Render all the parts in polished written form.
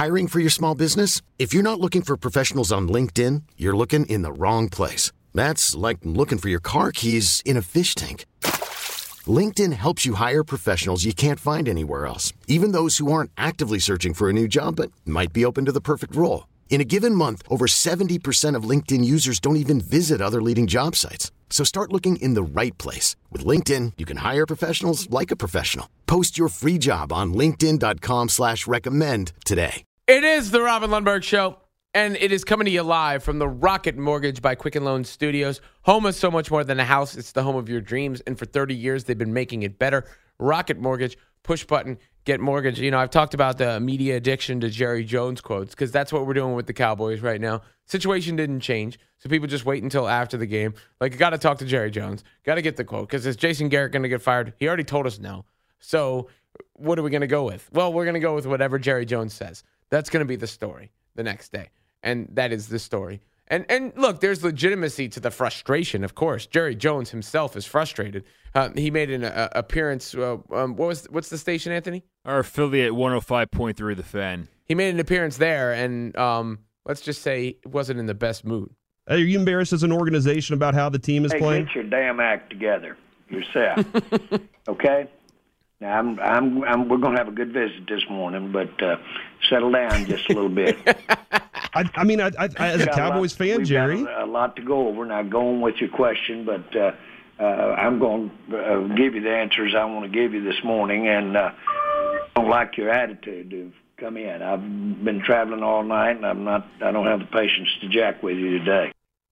Hiring for your small business? If you're not looking for professionals on LinkedIn, you're looking in the wrong place. That's like looking for your car keys in a fish tank. LinkedIn helps you hire professionals you can't find anywhere else, even those who aren't actively searching for a new job but might be open to the perfect role. In a given month, over 70% of LinkedIn users don't even visit other leading job sites. So start looking in the right place. With LinkedIn, you can hire professionals like a professional. Post your free job on linkedin.com/recommend today. It is the Robin Lundberg Show, and it is coming to you live from the Rocket Mortgage by Quicken Loans Studios. Home is so much more than a house. It's the home of your dreams, and for 30 years, they've been making it better. Rocket Mortgage, push button, get mortgage. You know, I've talked about the media addiction to Jerry Jones quotes because that's what we're doing with the Cowboys right now. Situation didn't change, so people just wait until after the game. Like, you got to talk to Jerry Jones. Got to get the quote because is Jason Garrett going to get fired? He already told us no. So what are we going to go with? Well, we're going to go with whatever Jerry Jones says. That's going to be the story the next day, and that is the story. And look, there's legitimacy to the frustration, of course. Jerry Jones himself is frustrated. He made an appearance. What's the station, Anthony? Our affiliate 105.3 The Fan. He made an appearance there, and let's just say he wasn't in the best mood. Are you embarrassed as an organization about how the team is playing? Get your damn act together yourself, okay? Now we're going to have a good visit this morning, but settle down just a little bit. I mean, as a Cowboys fan, Jerry, we've got a lot to go over. Now, going with your question, but I'm going to give you the answers I want to give you this morning, and I don't like your attitude to come in. I've been traveling all night, and I don't have the patience to jack with you today.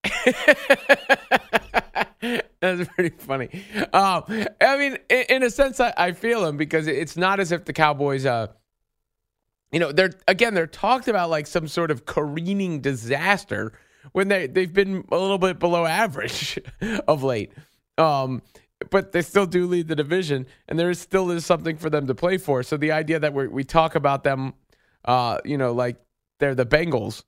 That's pretty funny. I mean, in a sense, I feel him because it's not as if the Cowboys, they're talked about like some sort of careening disaster when they've been a little bit below average of late. But they still do lead the division, and there still is something for them to play for. So the idea that we talk about them, like they're the Bengals,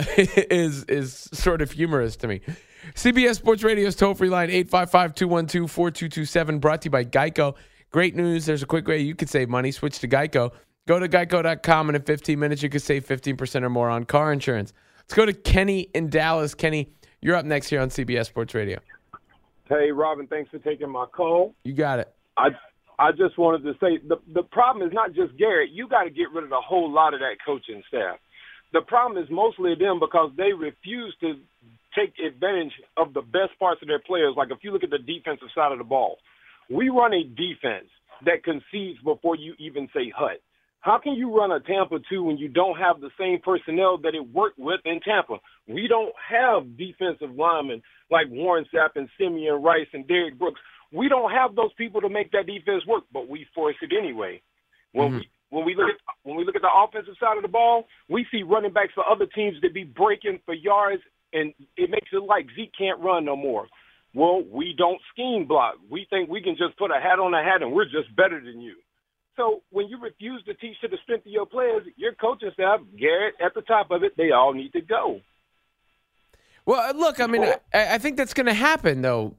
is sort of humorous to me. CBS Sports Radio's toll-free line, 855-212-4227, brought to you by Geico. Great news. There's a quick way you could save money. Switch to Geico. Go to geico.com, and in 15 minutes, you could save 15% or more on car insurance. Let's go to Kenny in Dallas. Kenny, you're up next here on CBS Sports Radio. Hey, Robin, thanks for taking my call. You got it. I just wanted to say the problem is not just Garrett. You got to get rid of a whole lot of that coaching staff. The problem is mostly them because they refuse to take advantage of the best parts of their players. Like if you look at the defensive side of the ball, we run a defense that concedes before you even say hut. How can you run a Tampa 2 when you don't have the same personnel that it worked with in Tampa? We don't have defensive linemen like Warren Sapp and Simeon Rice and Derrick Brooks. We don't have those people to make that defense work, but we force it anyway. When we look at the offensive side of the ball, we see running backs for other teams that be breaking for yards, and it makes it like Zeke can't run no more. Well, we don't scheme block. We think we can just put a hat on a hat and we're just better than you. So when you refuse to teach to the strength of your players, your coaching staff, Garrett at the top of it, they all need to go. Well, look, I mean, I think that's going to happen, though.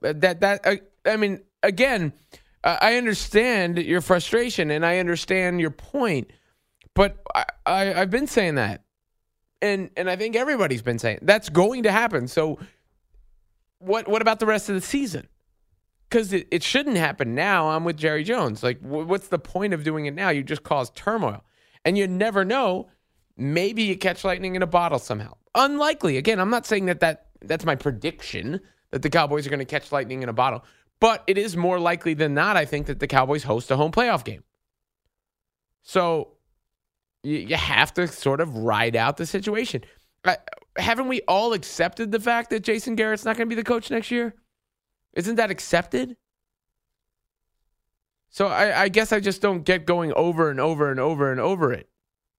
Again, I understand your frustration and I understand your point, but I've been saying that, and I think everybody's been saying that's going to happen. So what about the rest of the season? Because it shouldn't happen now. I'm with Jerry Jones. Like, what's the point of doing it now? You just cause turmoil. And you never know. Maybe you catch lightning in a bottle somehow. Unlikely. Again, I'm not saying that's my prediction, that the Cowboys are going to catch lightning in a bottle. But it is more likely than not, I think, that the Cowboys host a home playoff game. So you have to sort of ride out the situation. Haven't we all accepted the fact that Jason Garrett's not going to be the coach next year? Isn't that accepted? So I guess I just don't get going over and over and over and over it.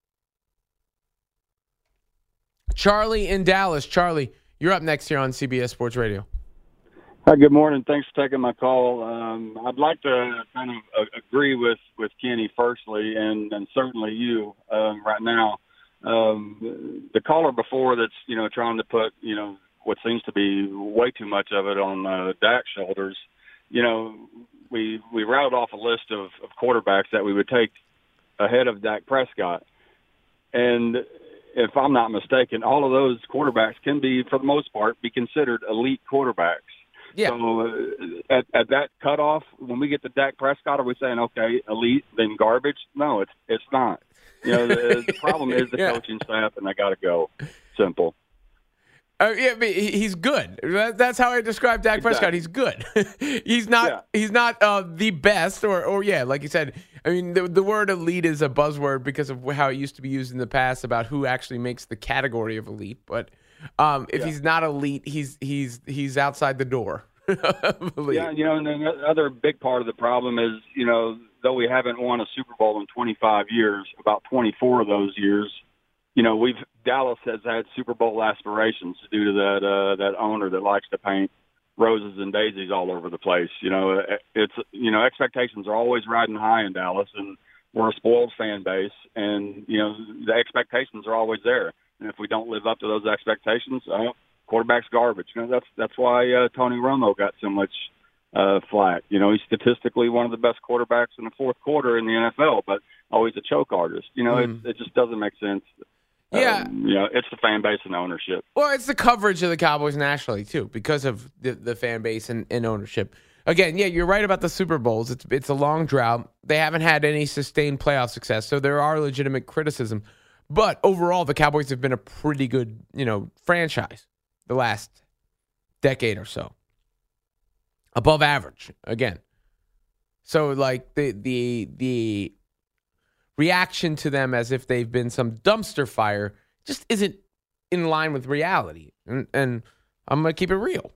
Charlie in Dallas. Charlie, you're up next here on CBS Sports Radio. Hi, good morning. Thanks for taking my call. I'd like to kind of agree with Kenny firstly, and certainly you right now. The caller before that's, trying to put, what seems to be way too much of it on Dak's shoulders. We rattled off a list of quarterbacks that we would take ahead of Dak Prescott. And if I'm not mistaken, all of those quarterbacks can be, for the most part, be considered elite quarterbacks. Yeah. So at that cutoff, when we get to Dak Prescott, are we saying, okay, elite, then garbage? No, it's not. You know, the problem is the coaching staff, and I got to go. Simple. Yeah, but he's good. That's how I describe Dak Prescott. He's good. He's not. Yeah. He's not the best, or like you said. I mean, the word elite is a buzzword because of how it used to be used in the past about who actually makes the category of elite. But if he's not elite, he's outside the door. Yeah, you know, and then the other big part of the problem is, you know, though we haven't won a Super Bowl in 25 years, about 24 of those years, you know, Dallas has had Super Bowl aspirations due to that owner that likes to paint roses and daisies all over the place. You know, expectations are always riding high in Dallas, and we're a spoiled fan base, and you know the expectations are always there. And if we don't live up to those expectations, quarterback's garbage. You know, that's why Tony Romo got so much flack. You know, he's statistically one of the best quarterbacks in the fourth quarter in the NFL, but always a choke artist. You know, it just doesn't make sense. Yeah. You know, it's the fan base and ownership. Well, it's the coverage of the Cowboys nationally, too, because of the fan base and ownership. Again, yeah, you're right about the Super Bowls. It's a long drought. They haven't had any sustained playoff success, so there are legitimate criticism. But overall, the Cowboys have been a pretty good, you know, franchise the last decade or so. Above average, again. So, like, the reaction to them as if they've been some dumpster fire just isn't in line with reality. And I'm going to keep it real.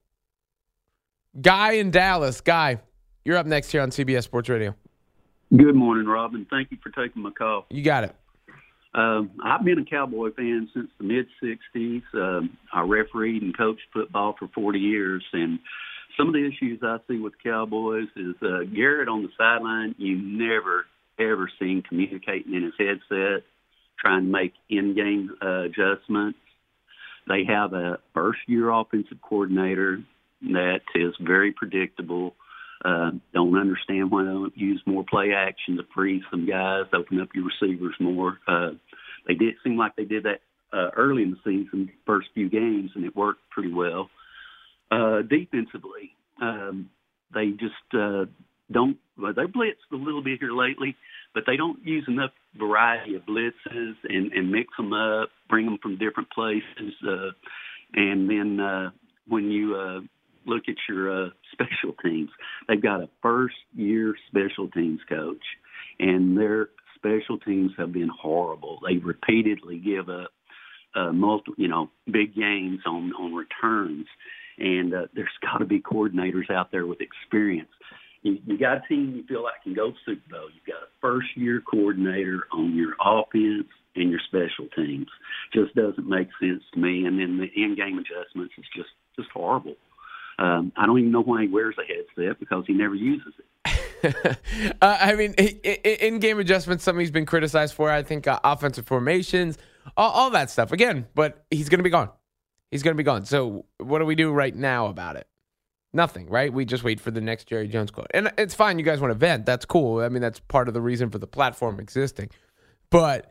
Guy in Dallas. Guy, you're up next here on CBS Sports Radio. Good morning, Robin. Thank you for taking my call. You got it. I've been a Cowboy fan since the mid-'60s. I refereed and coached football for 40 years, and some of the issues I see with Cowboys is Garrett on the sideline, you never, ever seen communicating in his headset, trying to make in-game adjustments. They have a first-year offensive coordinator that is very predictable. Don't understand why they don't use more play action to freeze some guys, open up your receivers more. They did seem like they did that early in the season, first few games, and it worked pretty well. Defensively, they just don't. Well, they blitzed a little bit here lately, but they don't use enough variety of blitzes and mix them up, bring them from different places, and then when you look at your special teams, they've got a first-year special teams coach, and their special teams have been horrible. They repeatedly give up big gains on returns, and there's got to be coordinators out there with experience. You got a team you feel like can go to Super Bowl. You've got a first-year coordinator on your offense and your special teams. Just doesn't make sense to me. And then the in-game adjustments is just horrible. I don't even know why he wears a headset because he never uses it. I mean, in-game adjustments, something he's been criticized for. I think offensive formations, all that stuff. Again, but he's going to be gone. He's going to be gone. So what do we do right now about it? Nothing, right? We just wait for the next Jerry Jones quote. And it's fine. You guys want to vent. That's cool. I mean, that's part of the reason for the platform existing. But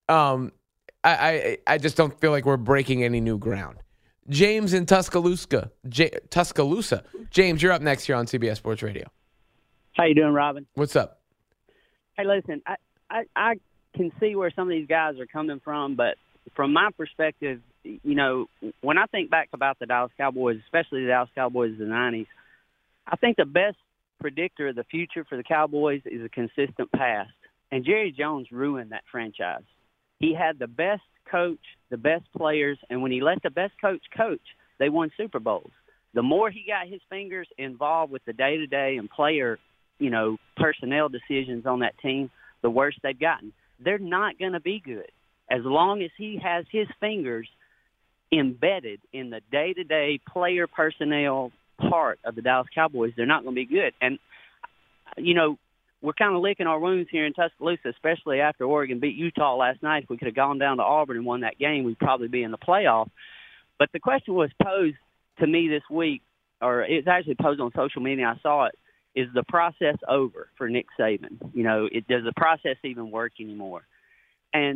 I just don't feel like we're breaking any new ground. James in Tuscaloosa. James, you're up next here on CBS Sports Radio. How you doing, Robin? What's up? Hey, listen, I can see where some of these guys are coming from, but from my perspective, you know, when I think back about the Dallas Cowboys, especially the Dallas Cowboys of the 90s, I think the best predictor of the future for the Cowboys is a consistent past. And Jerry Jones ruined that franchise. He had the best coach, the best players, and when he let the best coach, they won Super Bowls. The more he got his fingers involved with the day-to-day and player, you know, personnel decisions on that team, the worse they've gotten. They're not going to be good. As long as he has his fingers embedded in the day-to-day player personnel part of the Dallas Cowboys, they're not going to be good. And, you know, we're kind of licking our wounds here in Tuscaloosa, especially after Oregon beat Utah last night. If we could have gone down to Auburn and won that game, we'd probably be in the playoff. But the question was posed to me this week, or it was actually posed on social media. I saw it. Is the process over for Nick Saban? You know, does the process even work anymore? And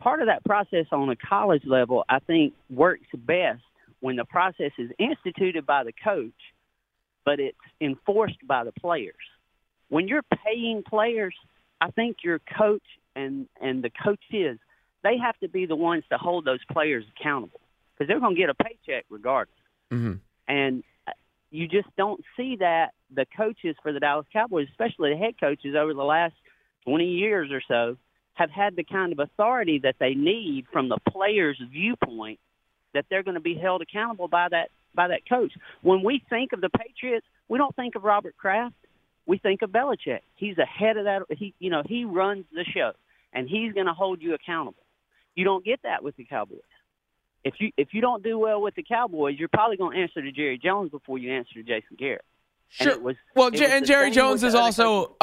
part of that process on a college level, I think, works best when the process is instituted by the coach, but it's enforced by the players. When you're paying players, I think your coach and the coaches, they have to be the ones to hold those players accountable because they're going to get a paycheck regardless. Mm-hmm. And you just don't see that the coaches for the Dallas Cowboys, especially the head coaches over the last 20 years or so, have had the kind of authority that they need from the players' viewpoint that they're going to be held accountable by that coach. When we think of the Patriots, we don't think of Robert Kraft. We think of Belichick. He's the head of that. He runs the show, and he's going to hold you accountable. You don't get that with the Cowboys. If you don't do well with the Cowboys, you're probably going to answer to Jerry Jones before you answer to Jason Garrett. Sure. And Jerry Jones is also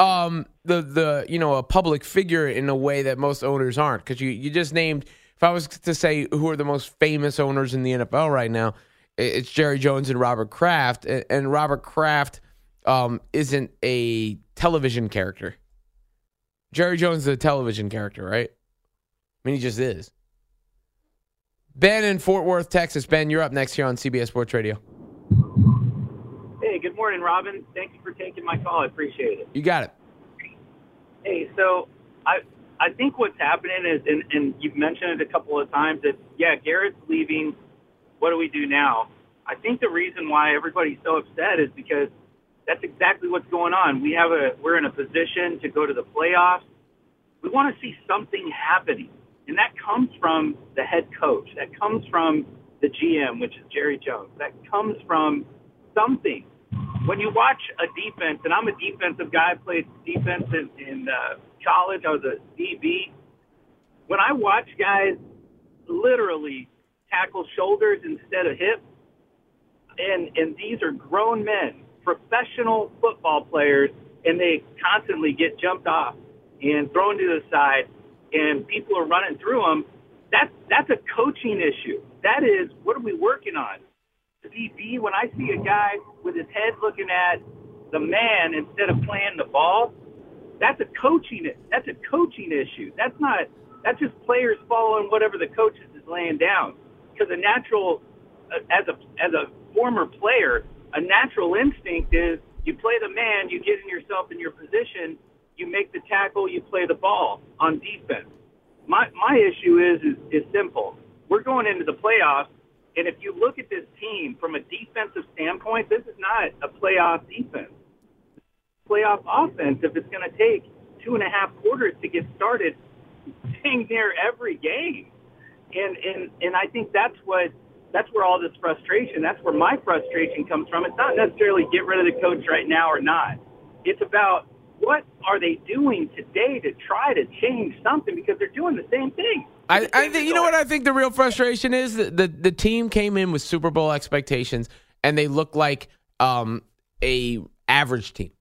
a public figure in a way that most owners aren't. Because you just named, if I was to say who are the most famous owners in the NFL right now, it's Jerry Jones and Robert Kraft. And Robert Kraft isn't a television character. Jerry Jones is a television character, right? I mean, he just is. Ben in Fort Worth, Texas. Ben, you're up next here on CBS Sports Radio. Hey, good morning, Robin. Thank you for taking my call. I appreciate it. You got it. Hey, so I think what's happening is, and you've mentioned it a couple of times, that, Garrett's leaving. What do we do now? I think the reason why everybody's so upset is because that's exactly what's going on. We're in a position to go to the playoffs. We want to see something happening. And that comes from the head coach. That comes from the GM, which is Jerry Jones. That comes from something. When you watch a defense, and I'm a defensive guy, I played defense in college. I was a DB. When I watch guys literally tackle shoulders instead of hips, and these are grown men, professional football players, and they constantly get jumped off and thrown to the side, and people are running through them, that's a coaching issue. That is, what are we working on? The DB, when I see a guy with his head looking at the man instead of playing the ball, that's a coaching issue. That's just players following whatever the coach is laying down. Because a natural, as a former player, a natural instinct is you play the man, you get yourself in your position, you make the tackle, you play the ball on defense. My issue is simple. We're going into the playoffs, and if you look at this team from a defensive standpoint, this is not a playoff defense. Playoff offense, if it's going to take 2.5 quarters to get started, dang near every game. And I think that's where all this frustration, that's where my frustration comes from. It's not necessarily get rid of the coach right now or not. It's about what are they doing today to try to change something, because they're doing the same thing. I think, you know what I think the real frustration is? The team came in with Super Bowl expectations, and they look like a average team.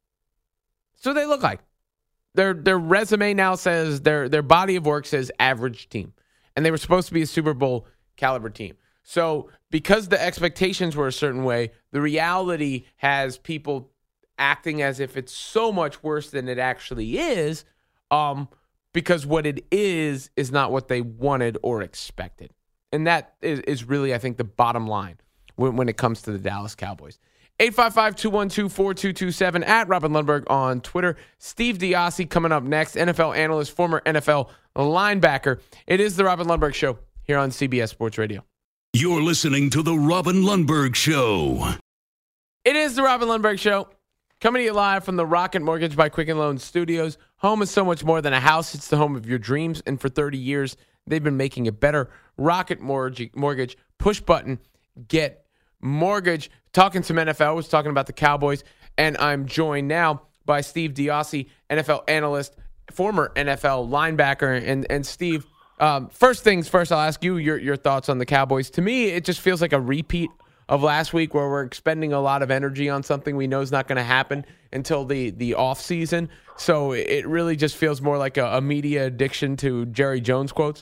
So they look like. Their resume now says, their body of work says average team. And they were supposed to be a Super Bowl caliber team. So because the expectations were a certain way, the reality has people acting as if it's so much worse than it actually is, because what it is not what they wanted or expected. And that is really, I think, the bottom line when it comes to the Dallas Cowboys. 855-212-4227 at Robin Lundberg on Twitter. Steve Diassi coming up next, NFL analyst, former NFL linebacker. It is the Robin Lundberg Show here on CBS Sports Radio. You're listening to the Robin Lundberg Show. It is the Robin Lundberg Show. Coming to you live from the Rocket Mortgage by Quicken Loans Studios. Home is so much more than a house. It's the home of your dreams. And for 30 years, they've been making it better. Rocket Mortgage, push button, get mortgage. Talking some NFL, was talking about the Cowboys. And I'm joined now by Steve Diassi, NFL analyst, former NFL linebacker. And Steve, first things first, I'll ask you your thoughts on the Cowboys. To me, it just feels like a repeat of last week, where we're expending a lot of energy on something we know is not going to happen until the off season. So it really just feels more like a media addiction to Jerry Jones quotes.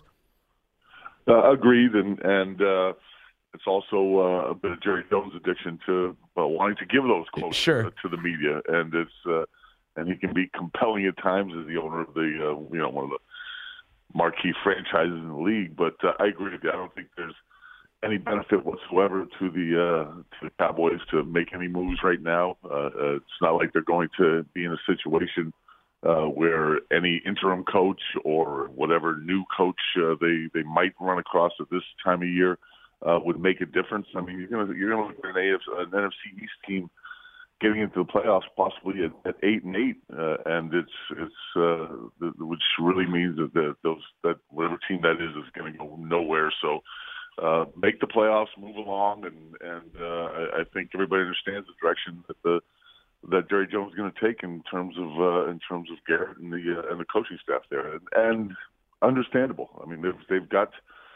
Agreed, and it's also a bit of Jerry Jones addiction to wanting to give those quotes to the media, and he can be compelling at times as the owner of the one of the marquee franchises in the league. But I agree with you. I don't think there's any benefit whatsoever to the Cowboys to make any moves right now. It's not like they're going to be in a situation where any interim coach or whatever new coach they might run across at this time of year would make a difference. I mean, you're gonna look at an NFC East team getting into the playoffs possibly at 8-8, and it's which really means that whatever team that is going to go nowhere. So make the playoffs, move along, and I think everybody understands the direction that Jerry Jones is going to take in terms of Garrett and the coaching staff there, and understandable. I mean, they've got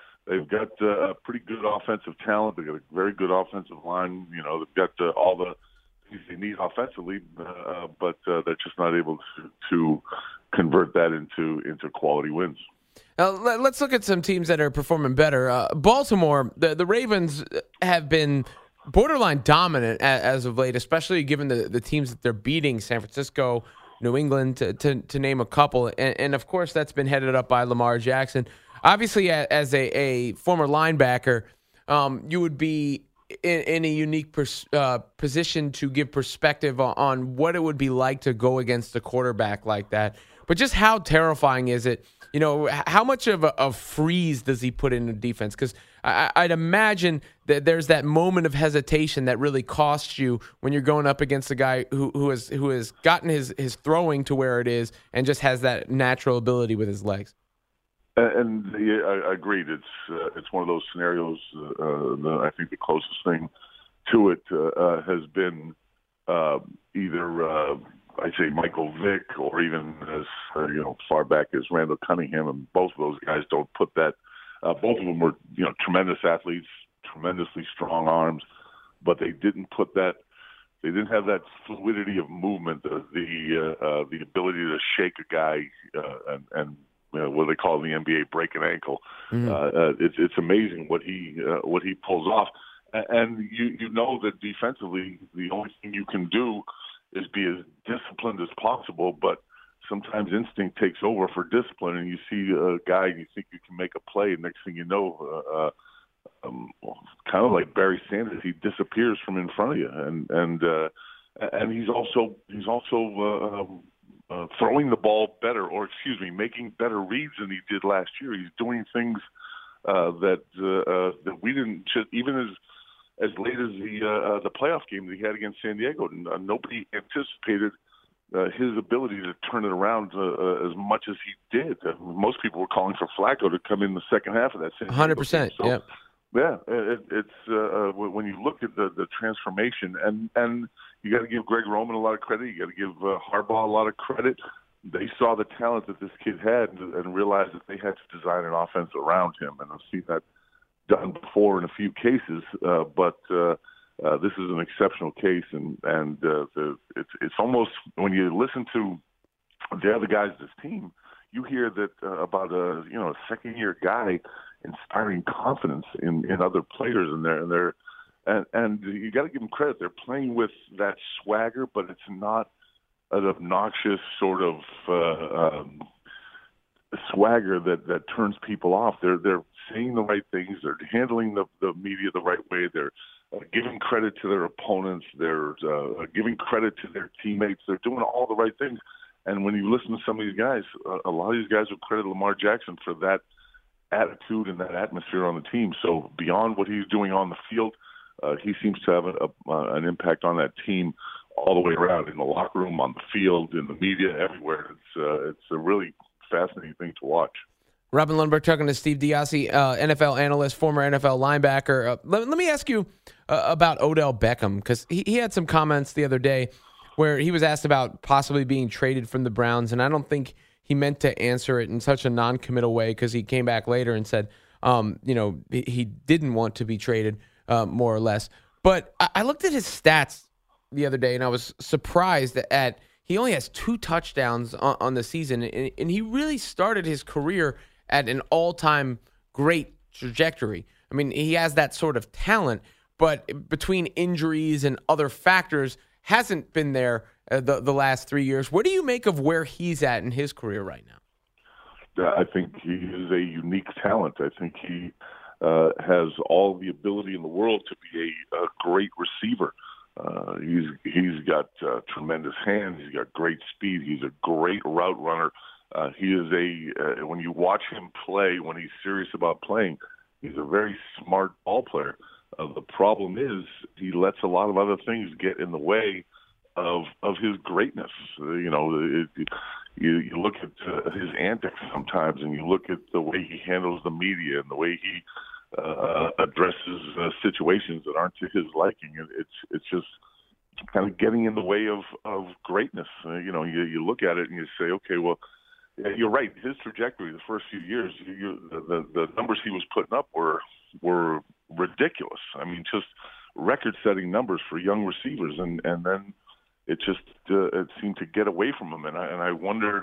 a pretty good offensive talent. They've got a very good offensive line. You know, they've got all the things they need offensively, but they're just not able to convert that into quality wins. Now, let's look at some teams that are performing better. Baltimore, the Ravens have been borderline dominant as of late, especially given the teams that they're beating, San Francisco, New England, to name a couple. And of course, that's been headed up by Lamar Jackson. Obviously, as a former linebacker, you would be in a unique position to give perspective on what it would be like to go against a quarterback like that. But just how terrifying is it? You know, how much of a freeze does he put in the defense? Because I'd imagine that there's that moment of hesitation that really costs you when you're going up against a guy who has gotten his throwing to where it is and just has that natural ability with his legs. And I agreed. It's one of those scenarios. I think the closest thing to it has been either I'd say Michael Vick, or even as far back as Randall Cunningham, and both of those guys don't put that. Both of them were tremendous athletes, tremendously strong arms, but they didn't put that. They didn't have that fluidity of movement, the ability to shake a guy and what they call in the NBA break an ankle. Mm-hmm. It's amazing what he pulls off, and you know that defensively the only thing you can do is be as disciplined as possible, but sometimes instinct takes over for discipline, and you see a guy and you think you can make a play, and next thing you know, kind of like Barry Sanders, he disappears from in front of you, and he's also throwing the ball better, or making better reads than he did last year. He's doing things that we didn't, even as late as the playoff game that he had against San Diego. Nobody anticipated his ability to turn it around as much as he did. Most people were calling for Flacco to come in the second half of that San Diego 100%. So, yeah. Yeah, it's when you look at the transformation, and you got to give Greg Roman a lot of credit. You got to give Harbaugh a lot of credit. They saw the talent that this kid had and realized that they had to design an offense around him. And I've seen that done before in a few cases, but this is an exceptional case. And it's almost, when you listen to the other guys of this team, you hear that about a second-year guy inspiring confidence in other players, and you got to give them credit. They're playing with that swagger, but it's not an obnoxious sort of swagger that turns people off. They're saying the right things. They're handling the media the right way. They're giving credit to their opponents. They're giving credit to their teammates. They're doing all the right things. And when you listen to some of these guys, a lot of these guys will credit Lamar Jackson for that attitude and that atmosphere on the team. So beyond what he's doing on the field, he seems to have an impact on that team all the way around, in the locker room, on the field, in the media, everywhere. It's a really fascinating thing to watch. Robin Lundberg talking to Steve Diassi, NFL analyst, former NFL linebacker. Let me ask you about Odell Beckham, because he had some comments the other day where he was asked about possibly being traded from the Browns, and I don't think he meant to answer it in such a non-committal way, because he came back later and said, he didn't want to be traded, more or less. But I looked at his stats the other day, and I was surprised at he only has 2 touchdowns on the season, and he really started his career at an all-time great trajectory. I mean, he has that sort of talent, but between injuries and other factors, hasn't been there the last 3 years. What do you make of where he's at in his career right now? I think he is a unique talent. I think he has all the ability in the world to be a great receiver. He's got tremendous hands. He's got great speed. He's a great route runner. He is when you watch him play, when he's serious about playing, he's a very smart ball player. The problem is he lets a lot of other things get in the way of his greatness. You look at his antics sometimes, and you look at the way he handles the media and the way he addresses situations that aren't to his liking. It's just kind of getting in the way of greatness. You look at it and you say, okay, well, yeah, you're right. His trajectory the first few years, the numbers he was putting up were ridiculous. I mean, just record-setting numbers for young receivers, and then it just it seemed to get away from him. And I wonder,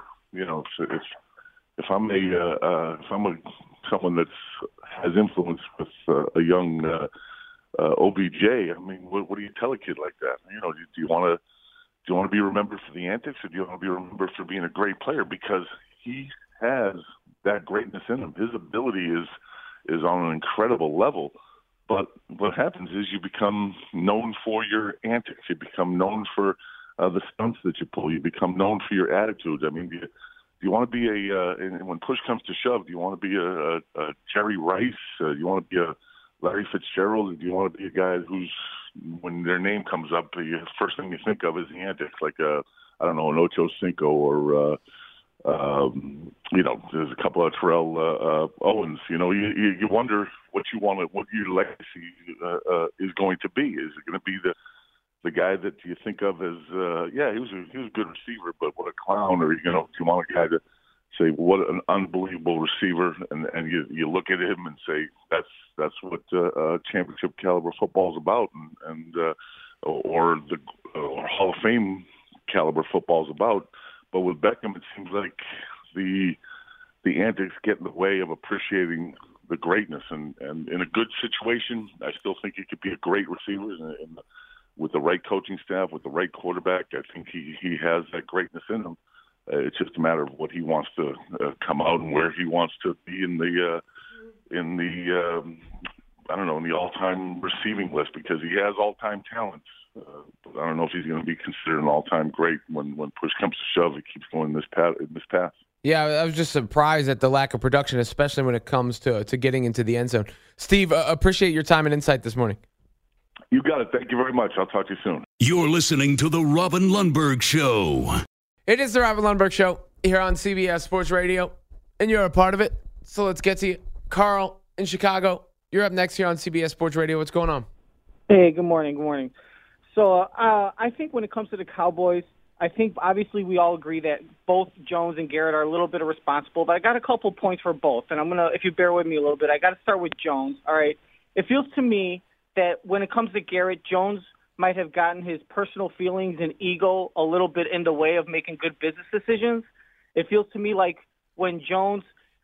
if I'm someone that has influence with a young OBJ. I mean, what do you tell a kid like that? Do you want to be remembered for the antics, or do you want to be remembered for being a great player? Because he has that greatness in him. His ability is on an incredible level. But what happens is you become known for your antics. You become known for the stunts that you pull. You become known for your attitude. I mean, do you want to be and when push comes to shove, do you want to be a Jerry Rice? Do you want to be a Larry Fitzgerald? Or do you want to be a guy who's, when their name comes up, the first thing you think of is the antics, like an Ocho Cinco, or there's a couple of Terrell Owens. You wonder what your legacy is going to be. Is it going to be the guy that you think of as he was a good receiver, but what a clown? Or do you want a guy to say what an unbelievable receiver, and you look at him and say that's what championship caliber football is about, or Hall of Fame caliber football is about. But with Beckham, it seems like the antics get in the way of appreciating the greatness. And in a good situation, I still think he could be a great receiver. With the right coaching staff, with the right quarterback, I think he has that greatness in him. It's just a matter of what he wants to come out and where he wants to be in the all-time receiving list, because he has all-time talents. But I don't know if he's going to be considered an all-time great when push comes to shove. He keeps going this path. Yeah, I was just surprised at the lack of production, especially when it comes to getting into the end zone. Steve, appreciate your time and insight this morning. You got it. Thank you very much. I'll talk to you soon. You're listening to The Robin Lundberg Show. It is The Robin Lundberg Show here on CBS Sports Radio, and you're a part of it. So let's get to you. Carl in Chicago, you're up next here on CBS Sports Radio. What's going on? Hey, good morning. Good morning. So I think when it comes to the Cowboys, I think obviously we all agree that both Jones and Garrett are a little bit responsible, but I got a couple points for both. And I'm going to, if you bear with me a little bit, I got to start with Jones. All right. It feels to me that when it comes to Garrett, Jones might have gotten his personal feelings and ego a little bit in the way of making good business decisions. It feels to me like when Jones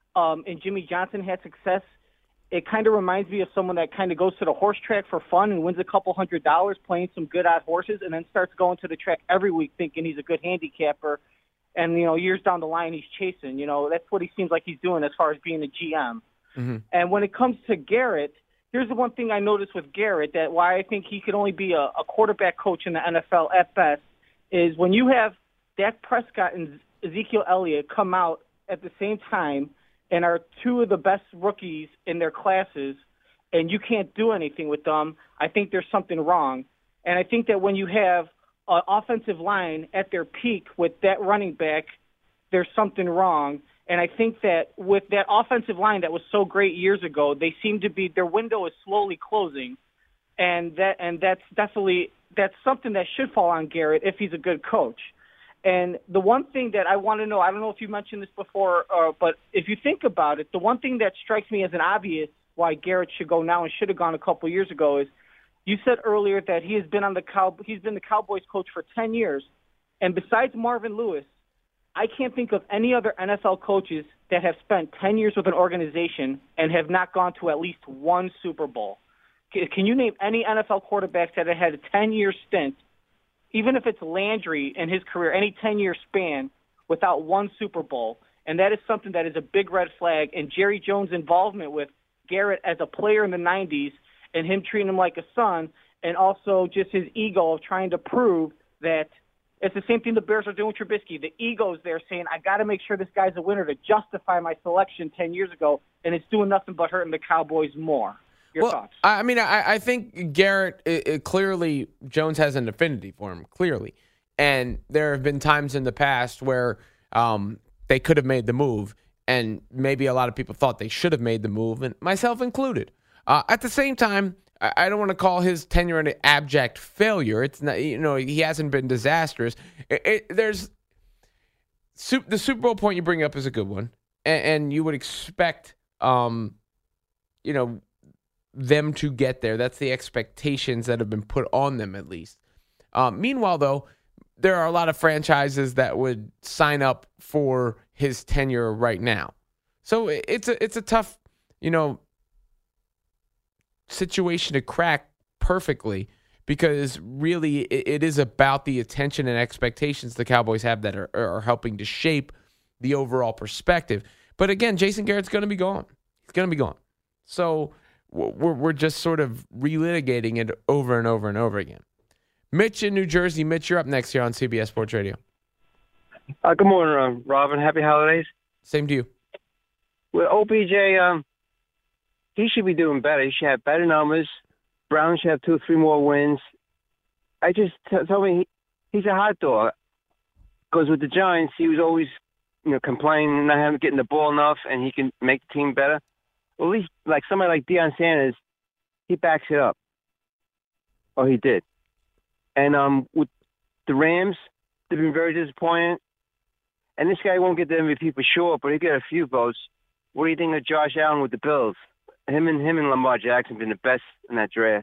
and Jimmy Johnson had success, it kind of reminds me of someone that kind of goes to the horse track for fun and wins a couple $100 playing some good odd horses, and then starts going to the track every week thinking he's a good handicapper. And, years down the line, he's chasing. That's what he seems like he's doing as far as being a GM. Mm-hmm. And when it comes to Garrett, here's the one thing I noticed with Garrett, that why I think he could only be a quarterback coach in the NFL at best, is when you have Dak Prescott and Ezekiel Elliott come out at the same time and are two of the best rookies in their classes, and you can't do anything with them, I think there's something wrong. And I think that when you have an offensive line at their peak with that running back, there's something wrong. And I think that with that offensive line that was so great years ago, they seem to be, their window is slowly closing. And that's something that should fall on Garrett if he's a good coach. And the one thing that I want to know, I don't know if you mentioned this before, but if you think about it, the one thing that strikes me as an obvious why Garrett should go now and should have gone a couple of years ago is, you said earlier that he has been he's been the Cowboys coach for 10 years. And besides Marvin Lewis, I can't think of any other NFL coaches that have spent 10 years with an organization and have not gone to at least one Super Bowl. Can you name any NFL quarterbacks that have had a 10-year stint, even if it's Landry in his career, any 10-year span without one Super Bowl? And that is something that is a big red flag. And Jerry Jones' involvement with Garrett as a player in the 90s and him treating him like a son, and also just his ego of trying to prove that it's the same thing the Bears are doing with Trubisky. The ego's there saying, I got to make sure this guy's a winner to justify my selection 10 years ago, and it's doing nothing but hurting the Cowboys more. Your thoughts? I mean, I think Garrett, clearly, Jones has an affinity for him, clearly. And there have been times in the past where they could have made the move, and maybe a lot of people thought they should have made the move, and myself included. At the same time, I don't want to call his tenure an abject failure. It's not, he hasn't been disastrous. There's the Super Bowl point you bring up is a good one, and you would expect, them to get there. That's the expectations that have been put on them, at least. Meanwhile, though, there are a lot of franchises that would sign up for his tenure right now. So it's a tough, situation to crack perfectly, because really it is about the attention and expectations the Cowboys have that are helping to shape the overall perspective. But again, Jason Garrett's going to be gone. He's going to be gone. So we're just sort of relitigating it over and over and over again. Mitch in New Jersey. Mitch, you're up next here on CBS Sports Radio. Good morning, Robin. Happy holidays. Same to you. With OBJ, he should be doing better. He should have better numbers. Brown should have 2 or 3 more wins. I just told me he's a hot dog. Because with the Giants, he was always, complaining, not getting the ball enough, and he can make the team better. Well, at least, like somebody like Deion Sanders, he backs it up. Oh, he did. And with the Rams, they've been very disappointed. And this guy won't get the MVP for sure, but he'll get a few votes. What do you think of Josh Allen with the Bills? Him and Lamar Jackson have been the best in that draft.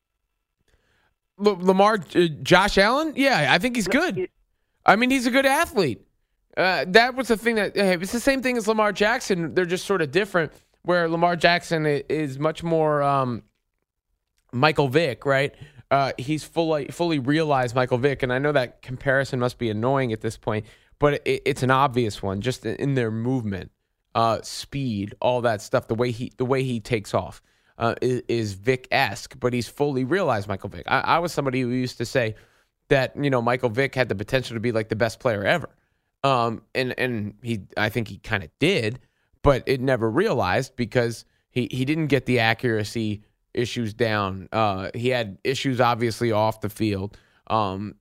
Josh Allen? Yeah, I think he's good. I mean, he's a good athlete. That was the thing it's the same thing as Lamar Jackson. They're just sort of different, where Lamar Jackson is much more Michael Vick, right? He's fully realized Michael Vick, and I know that comparison must be annoying at this point, but it's an obvious one, just in their movement. Speed, all that stuff, the way he takes off is Vick-esque, but he's fully realized Michael Vick. I was somebody who used to say that Michael Vick had the potential to be like the best player ever, and I think he kind of did, but it never realized because he didn't get the accuracy issues down. He had issues obviously off the field. On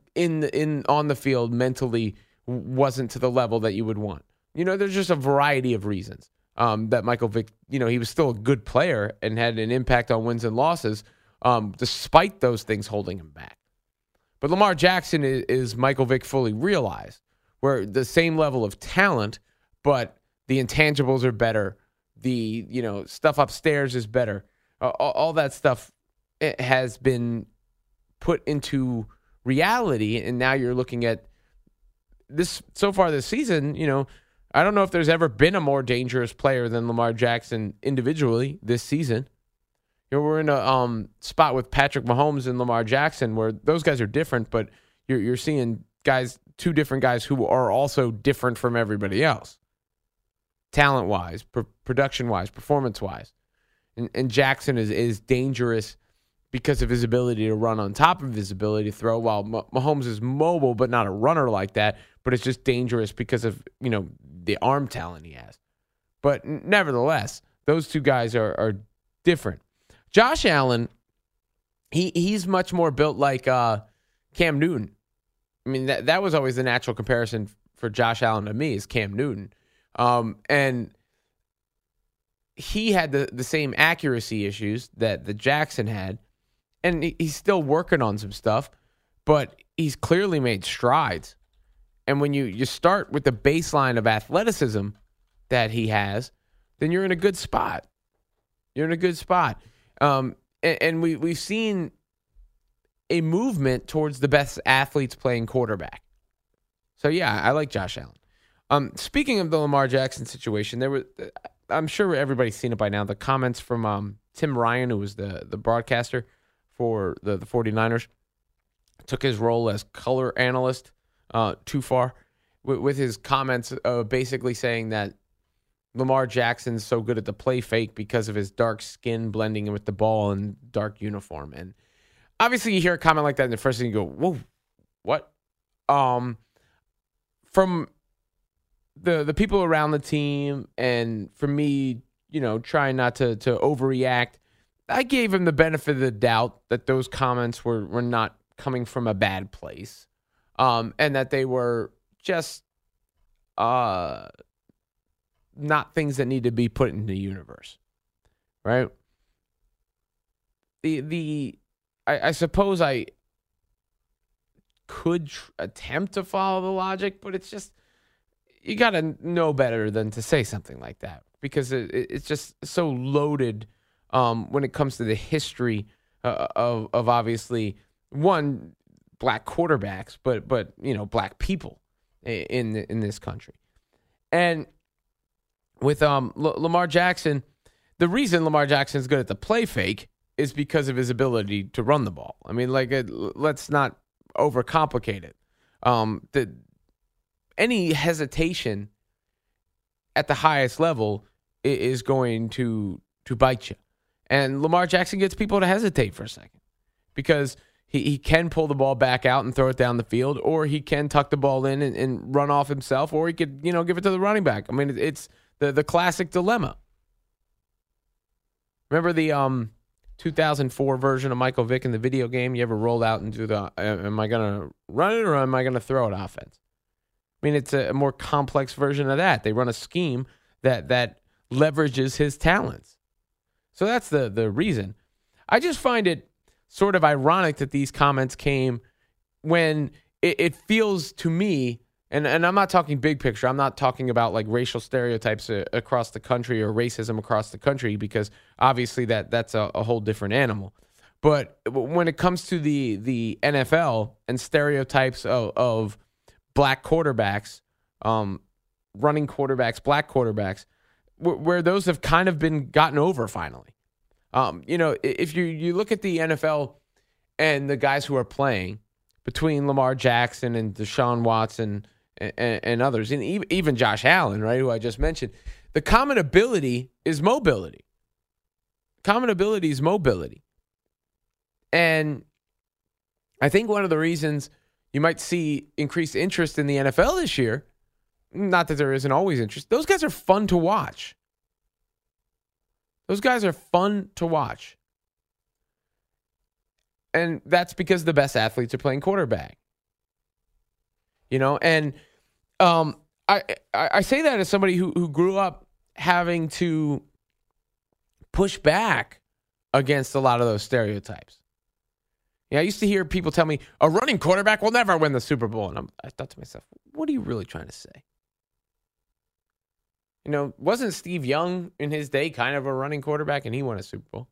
the field mentally wasn't to the level that you would want. There's just a variety of reasons that Michael Vick, he was still a good player and had an impact on wins and losses, despite those things holding him back. But Lamar Jackson is Michael Vick fully realized, where the same level of talent, but the intangibles are better. The, stuff upstairs is better. All that stuff has been put into reality, and now you're looking at this so far this season, I don't know if there's ever been a more dangerous player than Lamar Jackson individually this season. We're in a spot with Patrick Mahomes and Lamar Jackson where those guys are different, but you're seeing two different guys who are also different from everybody else, talent-wise, production-wise, performance-wise. And Jackson is dangerous because of his ability to run on top of his ability to throw, while Mahomes is mobile but not a runner like that, but it's just dangerous because of, the arm talent he has. But nevertheless, those two guys are different. Josh Allen, he's much more built like Cam Newton. I mean, that was always the natural comparison for Josh Allen to me, is Cam Newton. And he had the same accuracy issues that the Jackson had, and he's still working on some stuff, but he's clearly made strides. And when you start with the baseline of athleticism that he has, then you're in a good spot. You're in a good spot. And we've seen a movement towards the best athletes playing quarterback. So, yeah, I like Josh Allen. Speaking of the Lamar Jackson situation, I'm sure everybody's seen it by now, the comments from Tim Ryan, who was the broadcaster for the 49ers, took his role as color analyst too far. with his comments, basically saying that Lamar Jackson's so good at the play fake because of his dark skin blending in with the ball and dark uniform. And obviously you hear a comment like that and the first thing you go, whoa, what? From the people around the team and for me, trying not to overreact, I gave him the benefit of the doubt that those comments were not coming from a bad place, and that they were just not things that need to be put into the universe, right? I suppose I could attempt to follow the logic, but it's just, you got to know better than to say something like that, because it's just so loaded when it comes to the history of obviously, one, black quarterbacks, but black people in this country. And with Lamar Jackson, the reason Lamar Jackson is good at the play fake is because of his ability to run the ball. I mean, let's not overcomplicate it. Any hesitation at the highest level is going to bite you. And Lamar Jackson gets people to hesitate for a second because he can pull the ball back out and throw it down the field, or he can tuck the ball in and run off himself, or he could, give it to the running back. I mean, it's the classic dilemma. Remember the 2004 version of Michael Vick in the video game? You ever rolled out and do the, am I going to run it or am I going to throw it offense? I mean, it's a more complex version of that. They run a scheme that leverages his talents. So that's the reason. I just find it sort of ironic that these comments came when it feels to me, and I'm not talking big picture, I'm not talking about like racial stereotypes across the country or racism across the country, because obviously that's a whole different animal. But when it comes to the NFL and stereotypes of black quarterbacks, running quarterbacks, black quarterbacks, where those have kind of been gotten over finally. If you look at the NFL and the guys who are playing between Lamar Jackson and Deshaun Watson and others, and even Josh Allen, right, who I just mentioned, the common ability is mobility. Common ability is mobility. And I think one of the reasons you might see increased interest in the NFL this year, not that there isn't always interest, those guys are fun to watch. Those guys are fun to watch. And that's because the best athletes are playing quarterback. And I say that as somebody who grew up having to push back against a lot of those stereotypes. I used to hear people tell me, a running quarterback will never win the Super Bowl. And I thought to myself, what are you really trying to say? Wasn't Steve Young in his day kind of a running quarterback, and he won a Super Bowl?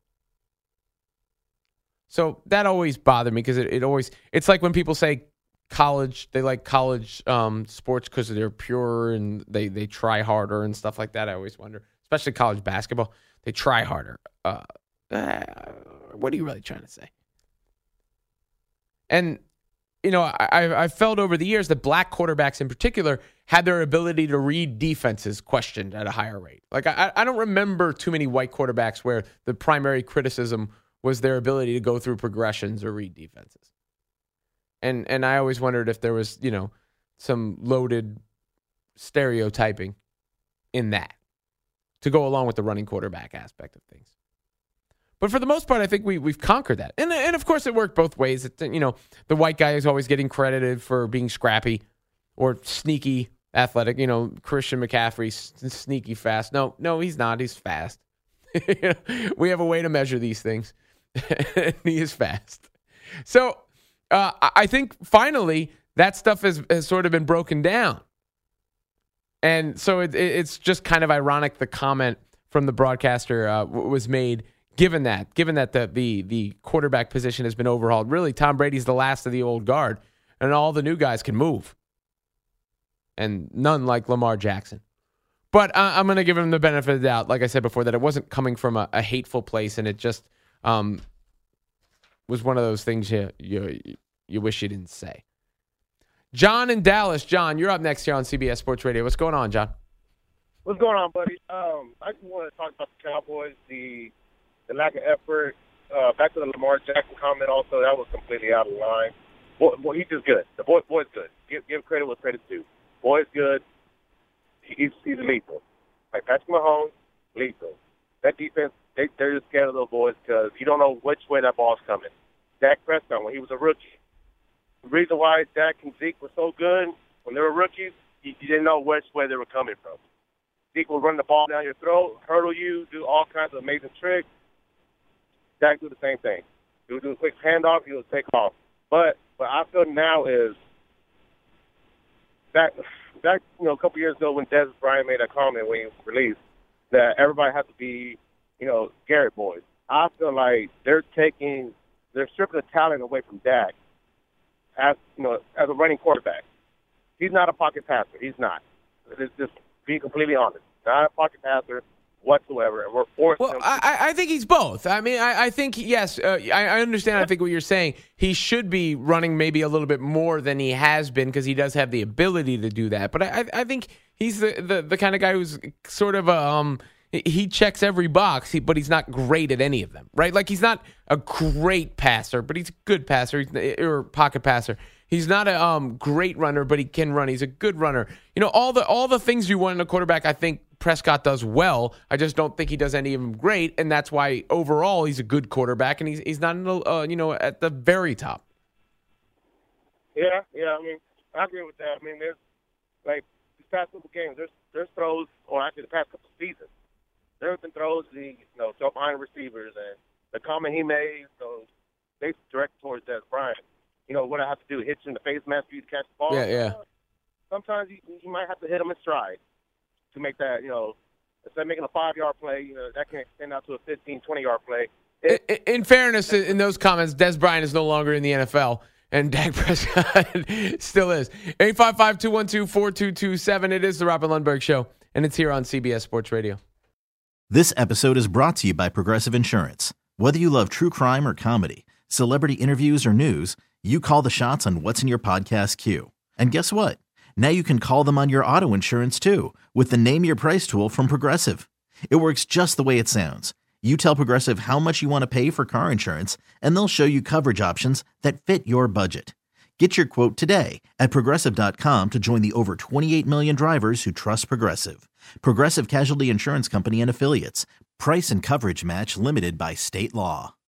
So that always bothered me, because it's like when people say college, they like college sports because they're pure and they try harder and stuff like that. I always wonder, especially college basketball, they try harder. What are you really trying to say? And I felt over the years that black quarterbacks in particular had their ability to read defenses questioned at a higher rate. Like, I don't remember too many white quarterbacks where the primary criticism was their ability to go through progressions or read defenses. And I always wondered if there was, some loaded stereotyping in that to go along with the running quarterback aspect of things. But for the most part, I think we've conquered that. And of course, it worked both ways. The white guy is always getting credited for being scrappy or sneaky athletic. Christian McCaffrey's sneaky fast. No, he's not. He's fast. We have a way to measure these things. He is fast. So I think finally that stuff has sort of been broken down. And so it's just kind of ironic the comment from the broadcaster was made. Given that the quarterback position has been overhauled, really Tom Brady's the last of the old guard, and all the new guys can move, and none like Lamar Jackson. But I'm going to give him the benefit of the doubt, like I said before, that it wasn't coming from a hateful place, and it just was one of those things you wish you didn't say. John in Dallas. John, you're up next here on CBS Sports Radio. What's going on, John? What's going on, buddy? I just want to talk about the Cowboys, the lack of effort. Back to the Lamar Jackson comment also, that was completely out of line. Boy, he's just good. The boy's good. Give credit what credit's due. Boy's good. He's lethal. Like Patrick Mahomes, lethal. That defense, they're just scared of those boys because you don't know which way that ball's coming. Dak Prescott, when he was a rookie, the reason why Dak and Zeke were so good when they were rookies, you didn't know which way they were coming from. Zeke will run the ball down your throat, hurdle you, do all kinds of amazing tricks. Dak do the same thing. He would do a quick handoff, he would take off. But what I feel now is that a couple years ago when Dez Bryant made that comment when he was released, that everybody has to be, Garrett boys. I feel like they're stripping the talent away from Dak as a running quarterback. He's not a pocket passer. He's not. Just be completely honest. Not a pocket passer whatsoever. And we're forced him. I think he's both. I mean, I think, yes, I understand. I think what you're saying, he should be running maybe a little bit more than he has been because he does have the ability to do that. But I think he's the kind of guy who's sort of he checks every box, but he's not great at any of them, right? Like, he's not a great passer, but he's a good passer, or pocket passer. He's not a great runner, but he can run. He's a good runner. All the things you want in a quarterback, I think Prescott does well. I just don't think he does any of them great, and that's why overall he's a good quarterback, and he's not at the very top. Yeah. I mean, I agree with that. I mean, there's like these past couple games, there's throws, or actually the past couple seasons, there have been throws he throw behind receivers, and the comment he made, they direct towards Dez Bryant. What I have to do, hit you in the face mask for you to catch the ball. Yeah. Sometimes you might have to hit him in stride to make that, instead of making a 5-yard play, that can extend out to a 15, 20-yard play. In fairness, in those comments, Dez Bryant is no longer in the NFL, and Dak Prescott still is. 855-212-4227. It is the Robin Lundberg Show, and it's here on CBS Sports Radio. This episode is brought to you by Progressive Insurance. Whether you love true crime or comedy, celebrity interviews or news, you call the shots on what's in your podcast queue. And guess what? Now you can call them on your auto insurance too with the Name Your Price tool from Progressive. It works just the way it sounds. You tell Progressive how much you want to pay for car insurance, and they'll show you coverage options that fit your budget. Get your quote today at Progressive.com to join the over 28 million drivers who trust Progressive. Progressive Casualty Insurance Company and Affiliates. Price and coverage match limited by state law.